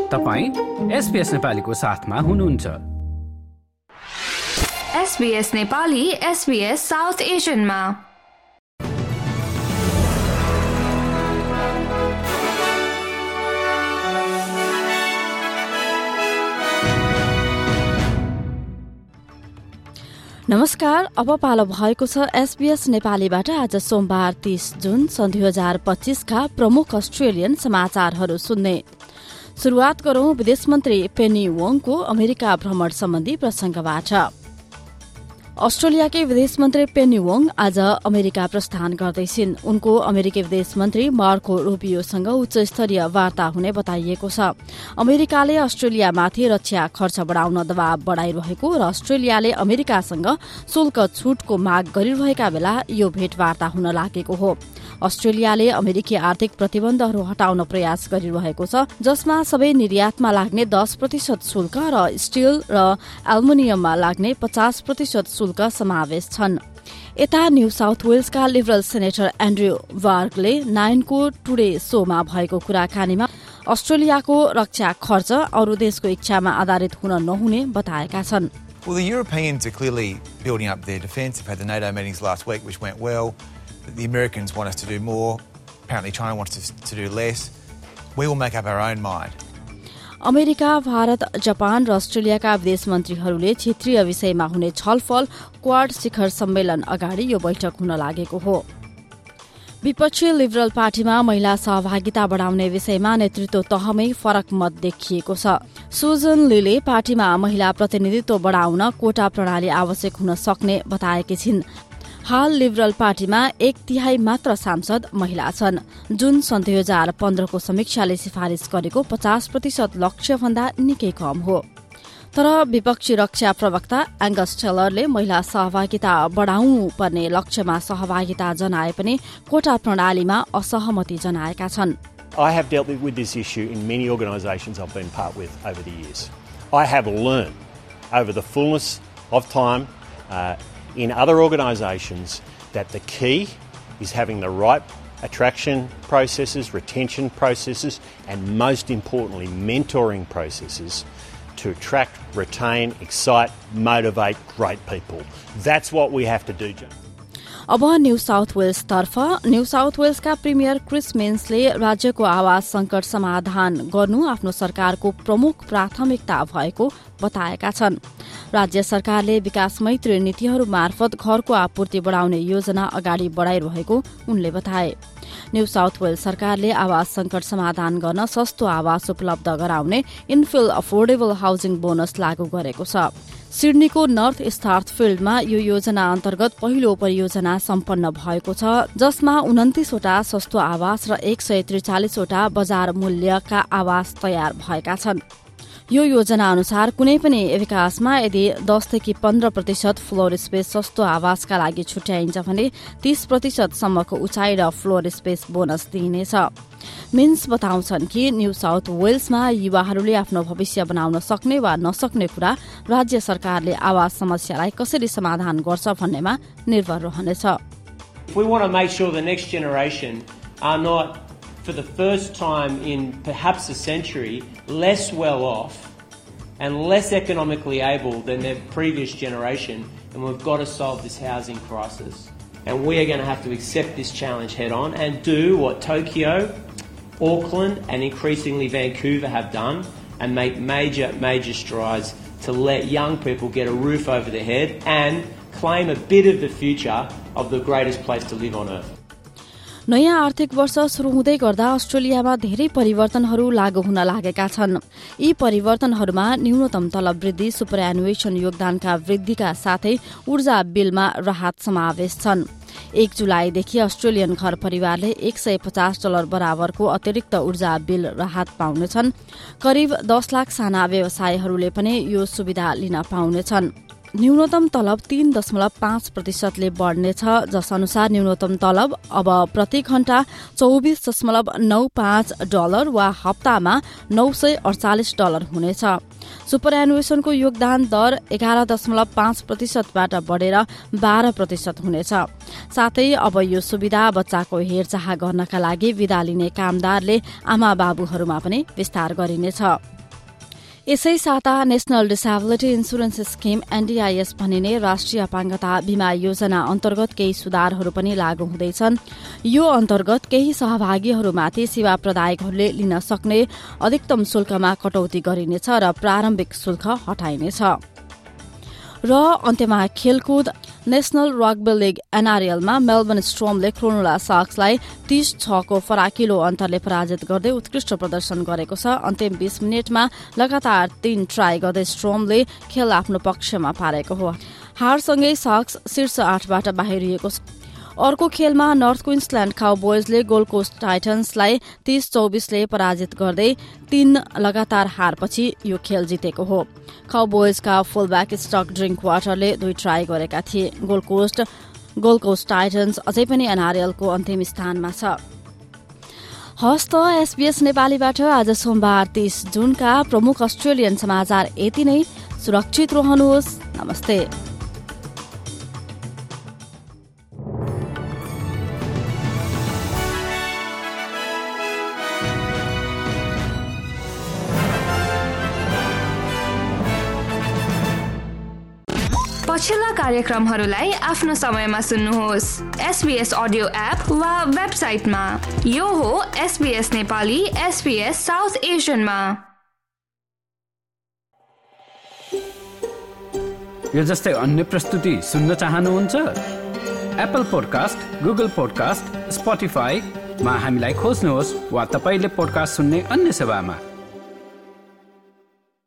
तपाईं SBS नेपालीको साथमा हुनुहुन्छ। SBS नेपाली SBS साउथ एशियनमा। नमस्कार, अब पालो भएको छ SBS नेपालीबाट आज सोमबार 30 जुन सन् 2025 का प्रमुख अस्ट्रेलियन समाचारहरू सुन्ने। शुरूआत गरौं विदेश मन्त्री पेनी वोङको अमेरिका भ्रमण सम्बन्धी प्रसंगबाट। अस्ट्रेलियाकी विदेश मन्त्री पेनी वोङ आज अमेरिका प्रस्थान गर्दैछिन्। उनको अमेरिकी विदेश मन्त्री मार्को रूबियोसँग उच्च स्तरीय वार्ता हुने बताइएको छ। अमेरिकाले अस्ट्रेलियामाथि रक्षा खर्च बढाउन दबाव बढ़ाइरहेको र अस्ट्रेलियाले अमेरिकासँग शुल्क छूटको माग गरिरहेका बेला यो भेटवार्ता हुन लागेको हो। अस्ट्रेलियाले अमेरिकी आर्थिक प्रतिबन्धहरू हटाउन प्रयास गरिरहेको छ, जसमा सबै निर्यातमा लाग्ने 10% शुल्क र स्टील र एल्युमिनियममा लाग्ने 50% शुल्क समावेश छन्। यता न्यू साउथ वेल्सका लिबरल सेनेटर एन्ड्रयू वार्गले 9 को टुडे शोमा भएको कुराकानीमा अस्ट्रेलियाको रक्षा खर्च अरू देशको इच्छामा आधारित हुन नहुने बताएका छन्। Well, the Europeans are clearly building up their defence. They've had the NATO meetings last week, which went well. The Americans want us to do more. Apparently China wants us to do less. We will make up our own mind. America, Bharat, Japan र अस्ट्रेलियाका विदेश मन्त्रीहरूले क्षेत्रीय विषयमा हुने छलफल quad शिखर सम्मेलन अगाडि यो बैठक हुन लागेको हो। विपक्षी लिबरल पार्टीमा महिला सहभागिता बढ़ाउने विषयमा नेतृत्व तहमै फरक मत देखिएको छ। सुजन लीले पार्टीमा महिला प्रतिनिधित्व बढ़ाउन कोटा प्रणाली आवश्यक हुन सक्ने बताएकी छिन्। हाल लिबरल पार्टीमा 1/3 मात्र सांसद महिला छन्, जुन सन् 2015 को समीक्षाले सिफारिश गरेको 50% लक्ष्य भन्दा निकै कम हो। तर विपक्षी रक्षा प्रवक्ता एंगस टेलरले महिला सहभागिता बढ़ाउनु पर्ने लक्ष्यमा सहभागिता जनाए पनि कोटा प्रणालीमा असहमति जनाएका छन्। I have dealt with this issue in many organisations I've been part with over the years. I have learned over the fullness of time in other organisations that the key is having the right attraction processes, retention processes, and most importantly, mentoring processes to attract, retain, excite, motivate great people. That's what we have to do, John. अब New South Wales तर्फ New South वेल्सका premier Chris मिन्सले राज्यको आवास संकट समाधान गर्नु आफ्नो सरकारको प्रमुख प्राथमिकता भएको बताएका छन्। राज्य सरकारले विकास मैत्री नीतिहरू मार्फत घरको आपूर्ति बढ़ाउने योजना अगाडि बढ़ाइरहेको उनले बताए। न्यू साउथ वेल्स सरकारले आवास संकट समाधान गर्न सस्तो आवास उपलब्ध गराउने इनफिल अफोर्डेबल हाउसिङ बोनस लागू गरेको छ। सिडनीको नर्थ स्टार्थफिल्डमा यो योजना अन्तर्गत पहिलो परियोजना सम्पन्न भएको छ, जसमा 29 वटा सस्तो आवास र 143 वटा बजार मूल्यका आवास तयार भएका छन्। यो योजना अनुसार कुनै पनि विकासमा यदि 10 देखि 15% फ्लोर स्पेस सस्तो आवासका लागि छुट्याइन्छ भने 30% सम्मको उचाइ र फ्लोर स्पेस बोनस दिइनेछ। मिन्स बताउँछन् कि न्यू साउथ वेल्समा युवाहरूले आफ्नो भविष्य बनाउन सक्ने वा नसक्ने कुरा राज्य सरकारले आवास समस्यालाई कसरी समाधान गर्छ भन्नेमा निर्भर रहनेछ। We want to make sure the next generation are not, for the first time in perhaps a century, less well off and less economically able than their previous generation, and we've got to solve this housing crisis. And we are going to have to accept this challenge head on and do what Tokyo, Auckland and increasingly Vancouver have done and make major strides to let young people get a roof over their head and claim a bit of the future of the greatest place to live on earth. नयाँ आर्थिक वर्ष शुरू हुँदै गर्दा अस्ट्रेलियामा धेरै परिवर्तनहरू लागू हुन लागेका छन्। यी परिवर्तनहरूमा न्यूनतम तलब वृद्धि, सुपरएनुएसन योगदानका वृद्धिका साथै ऊर्जा बिलमा राहत समावेश छन्। 1 जुलाईदेखि अस्ट्रेलियन घर परिवारले $150 बराबरको अतिरिक्त ऊर्जा बिल राहत पाउनेछन्। करिब 10 लाख साना व्यवसायहरूले पनि यो सुविधा लिन पाउनेछन्। न्यूनतम तलब 3.5% बढ़नेछ, जस अनुसार न्यूनतम तलब अब प्रति घण्टा $24.95 वा हप्तामा $948 हुनेछ। सुपरएनुएसनको योगदान दर 11.5% बाट बढेर 12% हुनेछ। साथै अब यो सुविधा बच्चाको हेरचाह गर्नका लागि बिदा लिने कामदारले आमा बाबुहरूमा पनि विस्तार गरिनेछ। यसै साता national disability insurance scheme NDIS भनिने राष्ट्रिय अपाङ्गता बीमा योजना अन्तर्गत केही सुधारहरू पनि लागू हुँदैछन्। यो अन्तर्गत केही सहभागीहरूमाथि सेवा प्रदायकहरूले लिन सक्ने अधिकतम शुल्कमा कटौती गरिनेछ र प्रारम्भिक शुल्क हटाइनेछ। र अन्त्यमा खेलकुद नेशनल रग्बी लीग NRLमा मेलबर्न स्ट्रोमले क्रोनुला सार्क्सलाई 36 को फराकिलो अन्तरले पराजित गर्दै उत्कृष्ट प्रदर्शन गरेको छ। अन्तिम 20 मिनटमा लगातार 3 ट्राई गर्दै स्ट्रोमले खेल आफ्नो पक्षमा पारेको हो। हारसँगै सार्क्स शीर्ष 8बाट बाहिरिएको छ। अर्को खेलमा नर्थ क्वीन्सल्याण्ड काउबोयजले गोल्ड कोस्ट टाइटन्सलाई 30-24ले पराजित गर्दै 3 लगातार हारपछि यो खेल जितेको हो। काउबोयजका फुलब्याक स्टक ड्रिङ्क वाटरले 2 ट्राई गरेका थिए। गोल्ड कोस्ट टाइटन्स अझै पनि NRLको अन्तिम स्थानमा छ। हस्त SBS नेपालीबाट आज सोमबार 30 जुनका प्रमुख अस्ट्रेलियन समाचार यति नै। सुरक्षित रहनुहोस्। नमस्ते। पछिल्ला कार्यक्रमहरूलाई आफ्नो समयमा सुन्नुहोस्। SBS अडियो एप वा वेबसाइटमा। यो हो SBS नेपाली SBS साउथ एसियनमा। यो जस्तै अन्य प्रस्तुति सुन्न चाहनुहुन्छ? एप्पल पोडकास्ट, गुगल पोडकास्ट, स्पोटिफाईमा हामीलाई खोज्नुहोस् वा तपाईले पोडकास्ट सुन्ने अन्य सेवामा।